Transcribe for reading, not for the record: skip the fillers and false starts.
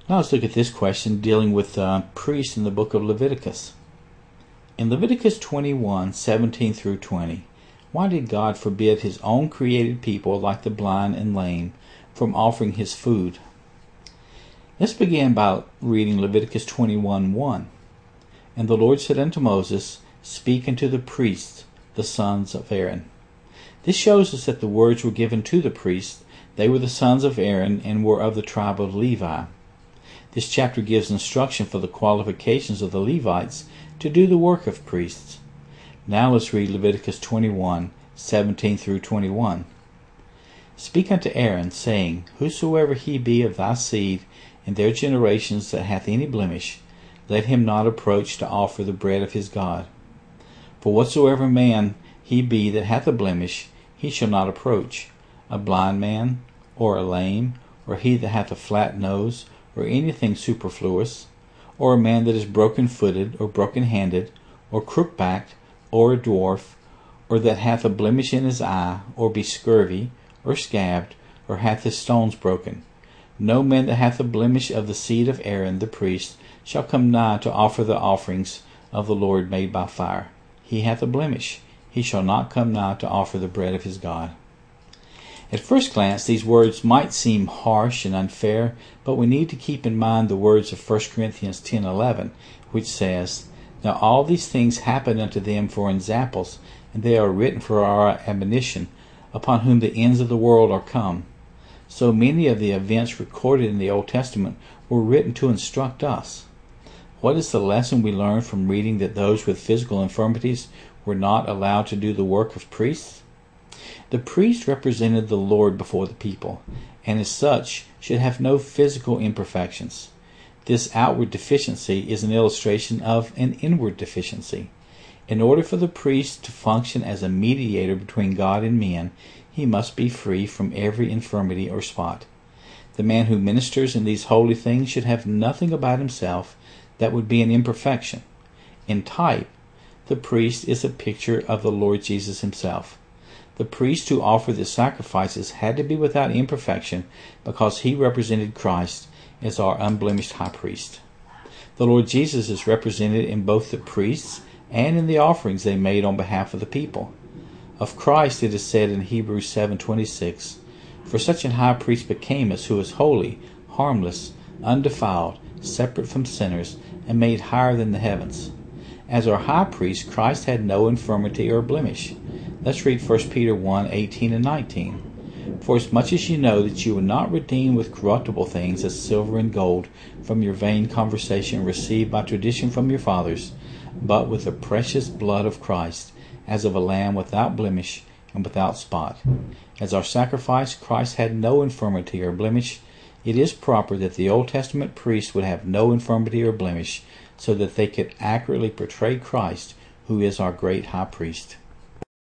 Now let's look at this question dealing with priests in the book of Leviticus. In Leviticus 21:17 through 20, why did God forbid his own created people, like the blind and lame, from offering his food? Let's begin by reading Leviticus 21:1. And the Lord said unto Moses, Speak unto the priests, the sons of Aaron. This shows us that the words were given to the priests. They were the sons of Aaron and were of the tribe of Levi. This chapter gives instruction for the qualifications of the Levites to do the work of priests. Now let's read Leviticus 21:17 through 21. Speak unto Aaron, saying, Whosoever he be of thy seed in their generations that hath any blemish, let him not approach to offer the bread of his God. For whatsoever man he be that hath a blemish, he shall not approach, a blind man, or a lame, or he that hath a flat nose, or anything superfluous, or a man that is broken-footed, or broken-handed, or crook-backed, or a dwarf, or that hath a blemish in his eye, or be scurvy, or scabbed, or hath his stones broken. No man that hath a blemish of the seed of Aaron the priest shall come nigh to offer the offerings of the Lord made by fire. He hath a blemish. He shall not come nigh to offer the bread of his God. At first glance, these words might seem harsh and unfair, but we need to keep in mind the words of 1 Corinthians 10:11, which says, Now all these things happen unto them for examples, and they are written for our admonition, upon whom the ends of the world are come. So many of the events recorded in the Old Testament were written to instruct us. What is the lesson we learn from reading that those with physical infirmities were not allowed to do the work of priests? The priest represented the Lord before the people, and as such should have no physical imperfections. This outward deficiency is an illustration of an inward deficiency. In order for the priest to function as a mediator between God and men, he must be free from every infirmity or spot. The man who ministers in these holy things should have nothing about himself that would be an imperfection. In type, the priest is a picture of the Lord Jesus himself. The priest who offered the sacrifices had to be without imperfection because he represented Christ as our unblemished high priest. The Lord Jesus is represented in both the priests and in the offerings they made on behalf of the people. Of Christ it is said in Hebrews 7:26, For such an high priest became us, who is holy, harmless, undefiled, separate from sinners, and made higher than the heavens. As our high priest, Christ had no infirmity or blemish. Let's read 1 Peter 1:18 and 19. For as much as you know that you were not redeemed with corruptible things as silver and gold from your vain conversation received by tradition from your fathers, but with the precious blood of Christ, as of a lamb without blemish and without spot. As our sacrifice, Christ had no infirmity or blemish. It is proper that the Old Testament priests would have no infirmity or blemish, so that they could accurately portray Christ, who is our great high priest.